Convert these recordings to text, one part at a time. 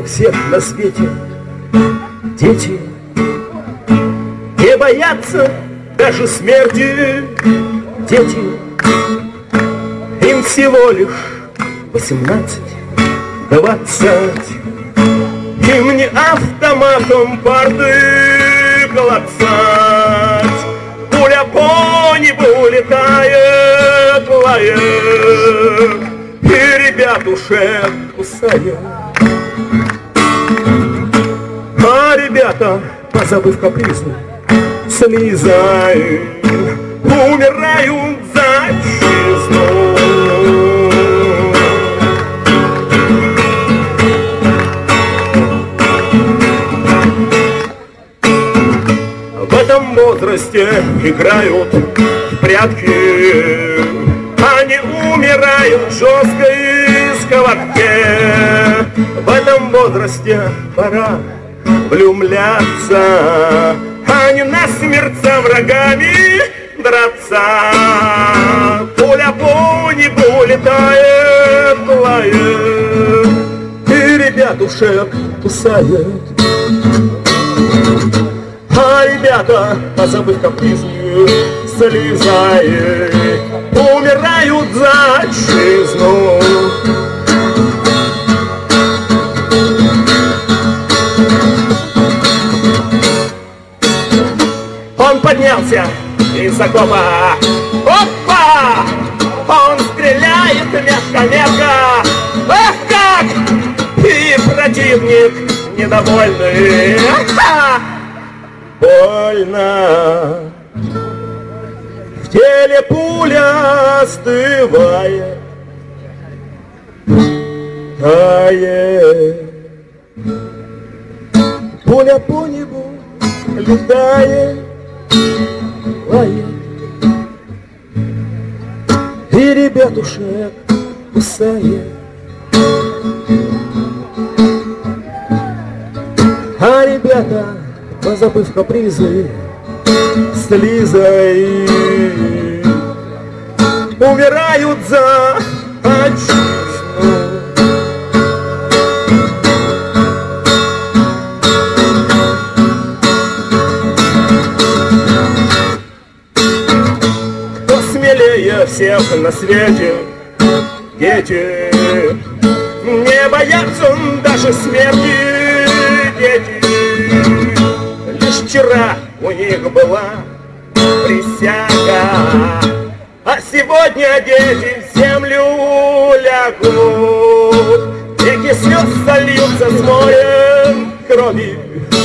всех на свете. Дети не боятся даже смерти. Дети, им всего лишь 18, 20. Им не автоматом парты клацать. Пуля по небу летает, лает, и ребятушек кусает. А ребята, позабыв капризы, слезают, умирают за отчизну. В этом возрасте играют в прятки, они умирают в жесткой схватке. В этом возрасте пора влюбляться, а не насмерть со врагами драться. Пуля по небу летает, лает, и ребятушек кусает. А ребята, позабыв капризы, слезают, умирают за отчизну. Он поднялся из окопа. Опа! Он стреляет мягко-мягко. Ах как! И противник недовольный. Ха! Больно. В теле пуля остывает, тает. Пуля по небу летает, лает, и ребятушек кусает. А ребята, позабыв капризы, слезой умирают за отчизну. Кто смелее всех на свете, дети, не боятся даже смерти, дети. Лишь вчера у них была присяга, а сегодня дети в землю лягут. Реки слез сольются с морем крови,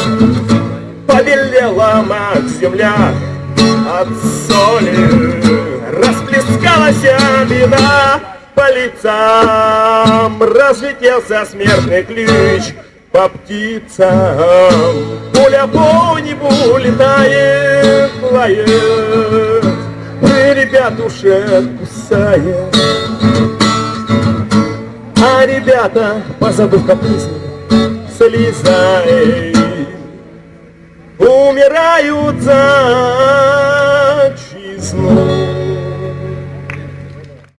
побелела мать-земля от соли. Расплескалась беда по лицам, разлетелся смертный ключ по птицам. Пуля по небу летает, лает, и ребятушек кусает. А ребята, позабыв капризы, слезай, умирают за